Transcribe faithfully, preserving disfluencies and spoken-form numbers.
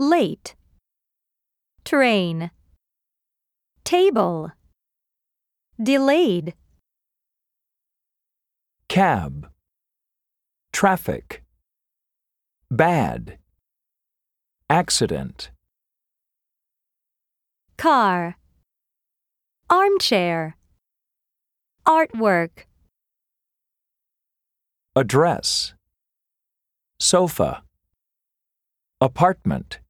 late, train, table, delayed, cab, traffic, bad, accident, car, armchair, artwork, address, sofa, apartment.